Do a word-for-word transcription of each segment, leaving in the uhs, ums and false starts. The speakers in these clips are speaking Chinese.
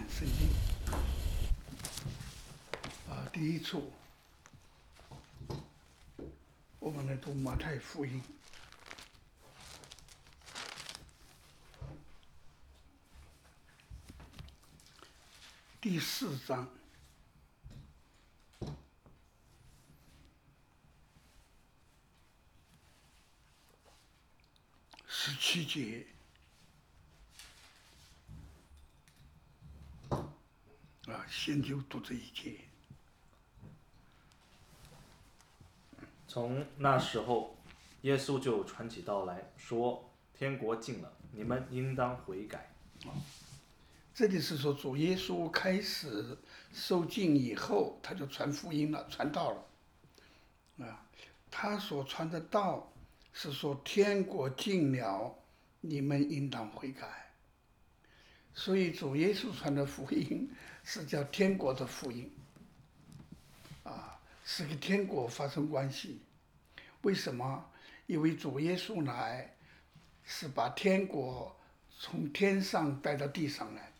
圣经啊，第一处我们来读马太福音第四章十七节。啊，先就读这一节。 从那时候，耶稣就传起道来说：“天国近了，你们应当悔改。” 这里是说主耶稣开始受浸以后，他就传福音了，传道了。啊，他所传的道是说天国近了，你们应当悔改。所以主耶稣传的福音是叫天国的福音，啊，是跟天国发生关系。为什么？因为主耶稣来是把天国从天上带到地上来，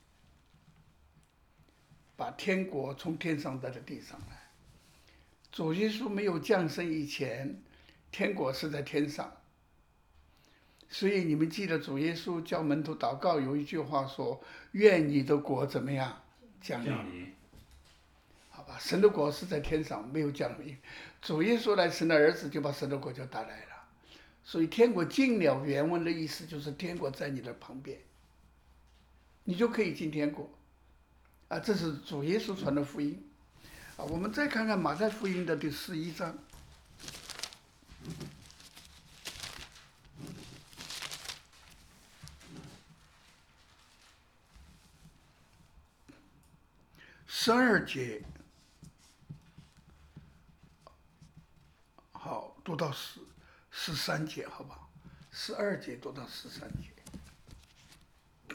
把天国从天上带到地上来。主耶稣没有降生以前，天国是在天上。所以你们记得主耶稣教门徒祷告有一句话说：“愿你的国怎么样降临？”好吧，神的国是在天上，没有降临。主耶稣来，神的儿子就把神的国就带来了。所以天国近了，原文的意思就是天国在你的旁边，你就可以进天国。啊，这是主耶稣传的福音。啊，我们再看看马太福音的第十一章。十二节，好，读到十十三节，好吧？十二节读到十三节。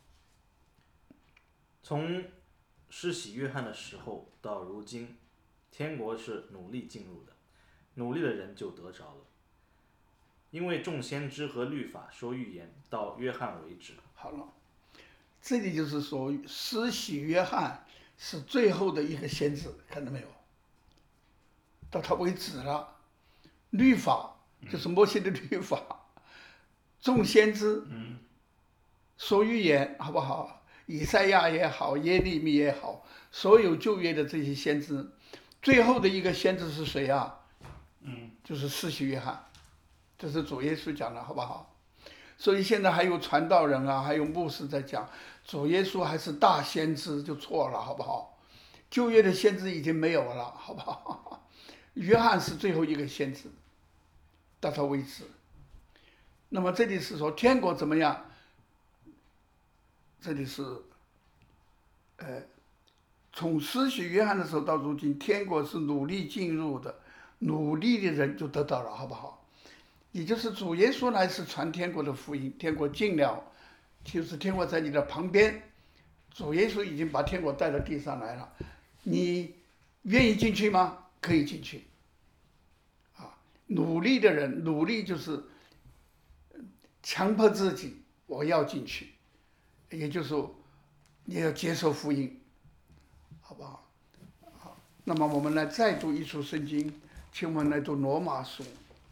从施洗约翰的时候到如今，天国是努力进入的，努力的人就得着了。因为众先知和律法说预言，到约翰为止。 好了，这里就是说，施洗约翰是最后的一个先知，看到没有？到他为止了。律法就是摩西的律法，众先知说预言，好不好？以赛亚也好，耶利米也好，所有旧约的这些先知，最后的一个先知是谁啊？嗯，就是施洗约翰，这是主耶稣讲的，好不好？所以现在还有传道人啊，还有牧师在讲，主耶稣还是大先知，就错了，好不好？旧约的先知已经没有了，好不好？约翰是最后一个先知，到他为止。那么这里是说天国怎么样？这里是，呃，从施洗约翰的时候到如今，天国是努力进入的，努力的人就得到了，好不好？也就是主耶稣来是传天国的福音，天国近了，就是天国在你的旁边。主耶稣已经把天国带到地上来了，你愿意进去吗？可以进去。啊，努力的人，努力就是强迫自己，我要进去。也就是说，你要接受福音，好不好？好，那么我们来再读一处圣经，请我们来读罗马书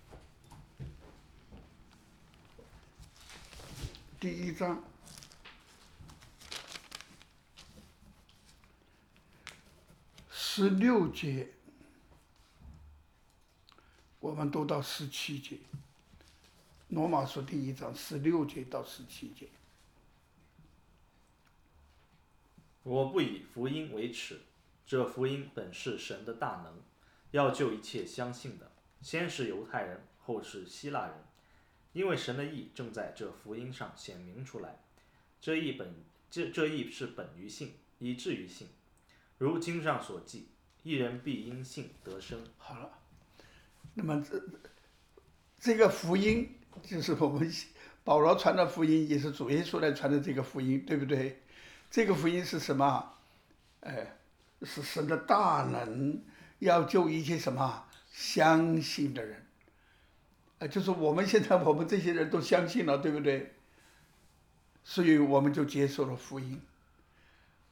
第一章十六节，我们读到十七节。罗马书第一章十六节到十七节。 我不以福音为耻，这福音本是神的大能，要救一切相信的，先是犹太人，后是希腊人，因为神的义正在这福音上显明出来。这义本这这义是本于信，以至于信。如经上所记，一人必因信得生。 好了，那么这这个福音就是我们保罗传的福音，也是主耶稣来传的这个福音，对不对？这个福音是什么？哎，是神的大能，要救一切什么相信的人。呃，就是我们现在我们这些人都相信了，对不对？所以我们就接受了福音。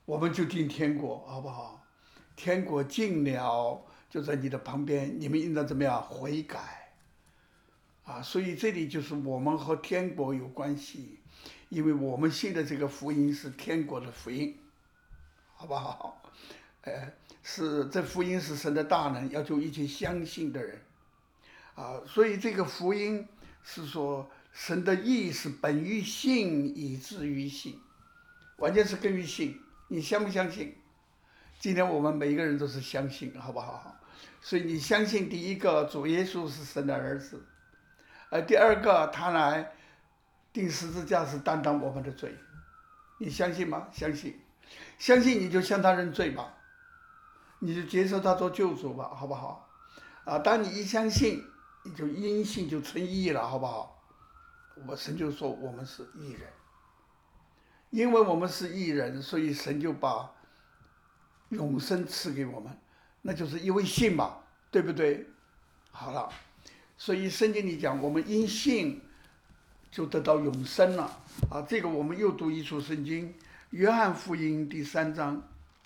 我们就进天国，好不好？天国近了，就在你的旁边，你们应当怎么样？悔改啊！所以这里就是我们和天国有关系，因为我们信的这个福音是天国的福音，好不好？呃，是这福音是神的大能，要求一切相信的人啊。所以这个福音是说，神的义是本于信，以至于信，完全是根于信。你相不相信？今天我们每一个人都是相信，好不好？所以你相信，第一个，主耶稣是神的儿子，呃，第二个，他来钉十字架是担当我们的罪，你相信吗？相信，相信你就向他认罪吧，你就接受他做救主吧，好不好？啊，当你一相信，你就因信就称义了，好不好？我神就说我们是义人。因为我们是义人，所以神就把永生赐给我们，那就是因为信嘛，对不对？好了，所以圣经里讲，我们因信就得到永生了啊。这个我们又读一处圣经，约翰福音第三章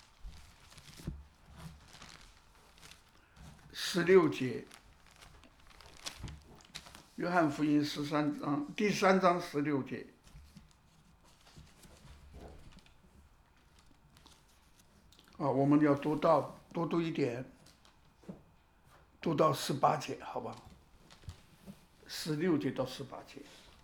十六节。约翰福音十三章第三章十六节。啊，我们要读到多读一点，读到十八节，好吧？十六节到十八节。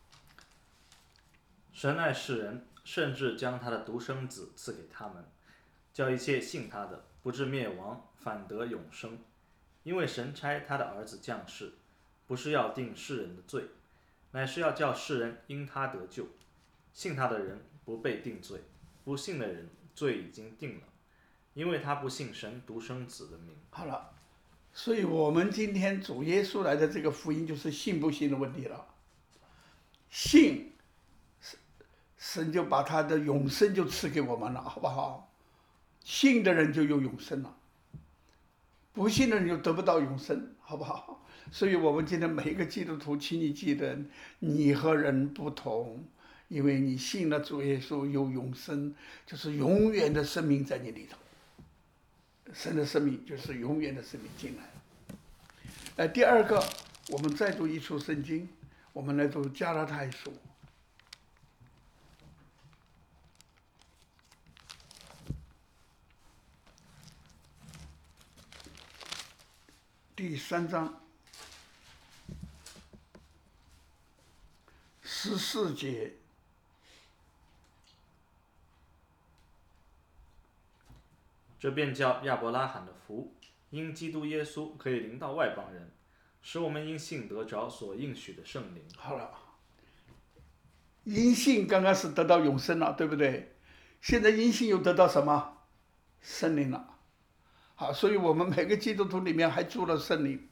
神爱世人，甚至将他的独生子赐给他们，叫一切信他的不至灭亡，反得永生。因为神差他的儿子降世，不是要定世人的罪，乃是要叫世人因他得救。信他的人不被定罪，不信的人罪已经定了，因为他不信神独生子的名。 好了，所以我们今天主耶稣来的这个福音就是信不信的问题了。信，神就把他的永生就赐给我们了，好不好？信的人就有永生了，不信的人就得不到永生，好不好？所以我们今天每一个基督徒，请你记得，你和人不同，因为你信了主耶稣有永生，就是永远的生命在你里头。神的生命就是永远的生命进来了。呃，第二个，我们再读一处圣经，我们来读加拉太书第三章十四节。 这便叫亚伯拉罕的福，因基督耶稣可以临到外邦人，使我们因信得着所应许的圣灵。 好了，因信刚刚是得到永生了，对不对？现在因信又得到什么？圣灵了。好，所以我们每个基督徒里面还住了圣灵。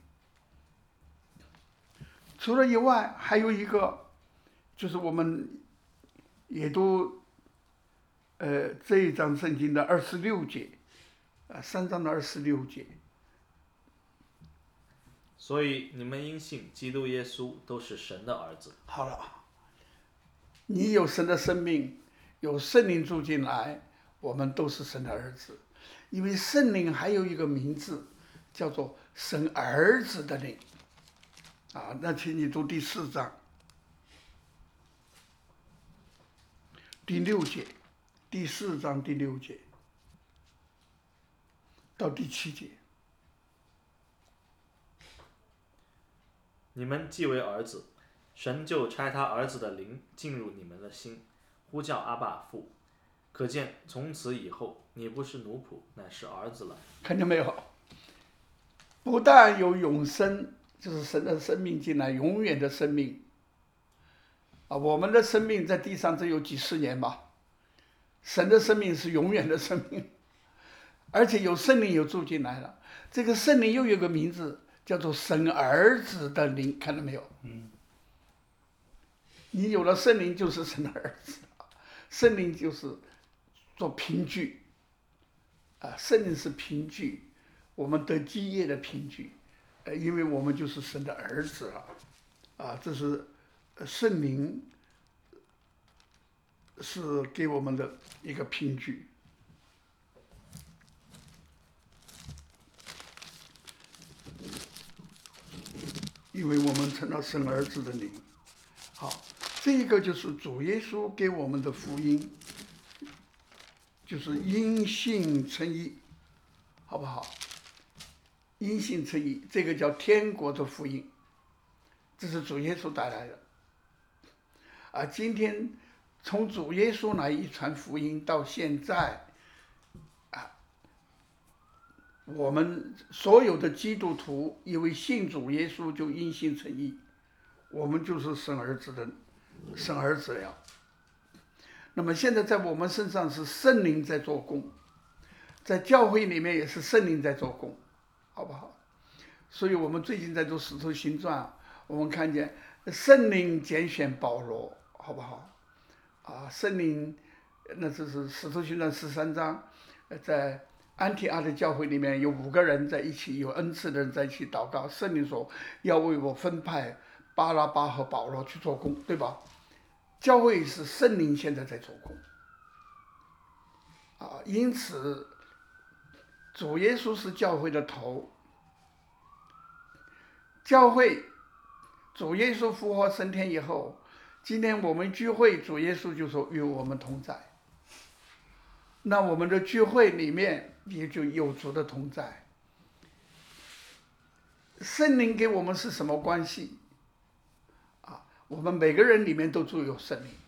除了以外，还有一个，就是我们也读，呃，这一章圣经的二十六节。啊，三章的二十六节。 所以你们因信基督耶稣都是神的儿子。 好了，你有神的生命，有圣灵住进来，我们都是神的儿子。因为圣灵还有一个名字，叫做神儿子的灵。啊，那请你读第四章第六节，第四章第六节。到第七节， 你们既为儿子，神就差他儿子的灵进入你们的心，呼叫阿爸父。可见从此以后，你不是奴仆，乃是儿子了。 看见没有？不但有永生，就是神的生命进来，永远的生命。啊，我们的生命在地上只有几十年吧，神的生命是永远的生命。而且有圣灵又住进来了，这个圣灵又有个名字，叫做神儿子的灵，看到没有？ 嗯。 你有了圣灵，就是神的儿子，圣灵就是做凭据，啊，圣灵是凭据，我们得基业的凭据，呃，因为我们就是神的儿子了，啊，这是圣灵是给我们的一个凭据。 因为我们成了神儿子的灵。好，这一个就是主耶稣给我们的福音，就是因信称义，好不好？因信称义，这个叫天国的福音，这是主耶稣带来的。啊，今天从主耶稣来一传福音到现在，啊，我们所有的基督徒因为信主耶稣就因信称义，我们就是神儿子的神儿子了。那么现在在我们身上是圣灵在做工，在教会里面也是圣灵在做工，好不好？所以我们最近在读《使徒行传》，我们看见圣灵拣选保罗，好不好？啊，圣灵，那就是《使徒行传》十三章，在安提阿的教会里面有五个人在一起，有恩赐的人在一起祷告，圣灵说要为我分派巴拉巴和保罗去做工，对吧？教会是圣灵现在在做工，啊，因此主耶稣是教会的头。教会，主耶稣复活升天以后，今天我们聚会，主耶稣就说与我们同在。那我们的聚会里面也就有主的同在。圣灵给我们是什么关系？啊，我们每个人里面都住有圣灵，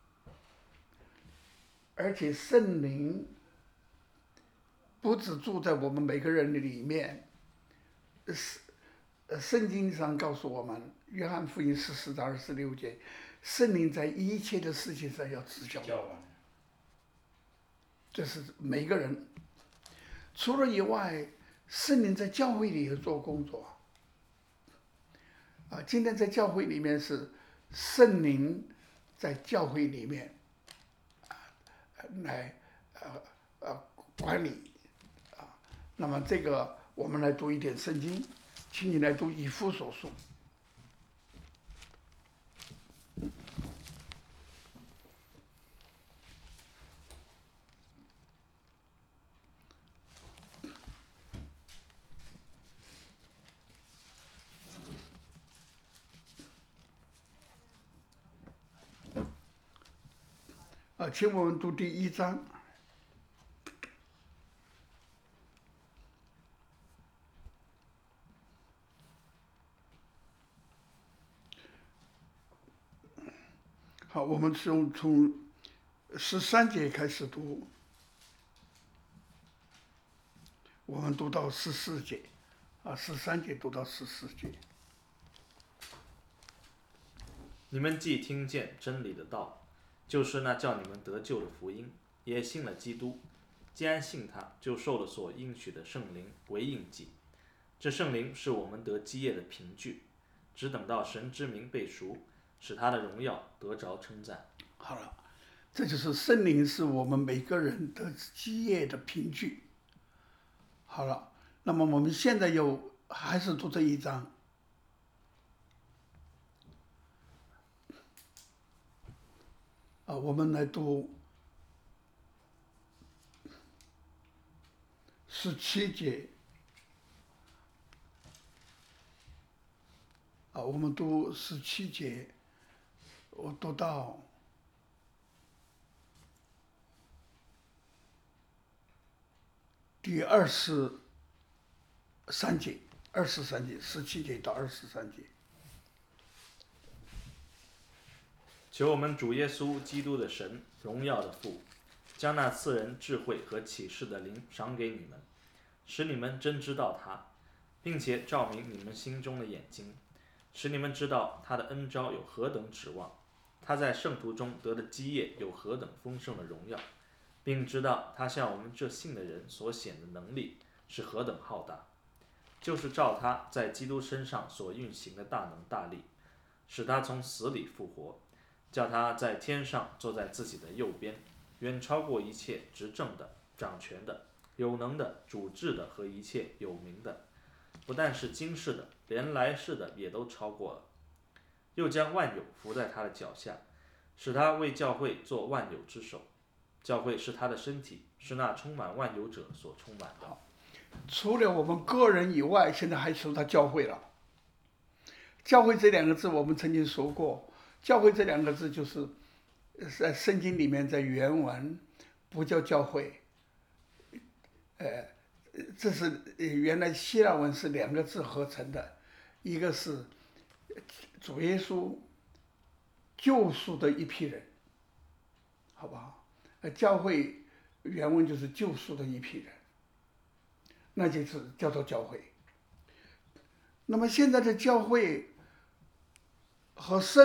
而且圣灵不只住在我们每个人的里面，是。圣经上告诉我们，约翰福音十四章二十六节，圣灵在一切的事情上要指教我们。这是每个人。除了以外，圣灵在教会里也做工作。啊，今天在教会里面是圣灵在教会里面啊来呃呃管理啊。那么这个我们来读一点圣经。请你来读以弗所书。啊，请我们读第一章。好，我们从从十三节开始读，我们读到十四节，啊，十三节读到十四节。 你们既听见真理的道，就是那叫你们得救的福音，也信了基督。既然信他，就受了所应许的圣灵为印记。这圣灵是我们得基业的凭据，只等到神之名被赎，使他的荣耀得着称赞。 好了，这就是圣灵是我们每个人的基业的凭据。好了，那么我们现在又还是读这一章。啊，我们来读十七节。啊，我们读十七节，我读到第二十三节，二十三节，十七节到二十三节。 求我们主耶稣基督的神，荣耀的父，将那赐人智慧和启示的灵赏给你们，使你们真知道他，并且照明你们心中的眼睛，使你们知道他的恩召有何等指望，他在圣徒中得的基业有何等丰盛的荣耀，并知道他向我们这信的人所显的能力是何等浩大，就是照他在基督身上所运行的大能大力，使他从死里复活，叫他在天上坐在自己的右边，远超过一切执政的、掌权的、有能的、主治的和一切有名的，不但是今世的，连来世的也都超过了。又将万有伏在他的脚下，使他为教会做万有之首。教会是他的身体，是那充满万有者所充满的。 除了我们个人以外，现在还说他教会了。 教会这两个字我们曾经说过，教会这两个字就是在圣经里面在原文不叫教会，呃，这是原来希腊文是两个字合成的，一个是主耶稣救赎的一批人，好不好？呃，教会原文就是救赎的一批人，那就是叫做教会。那么现在的教会和圣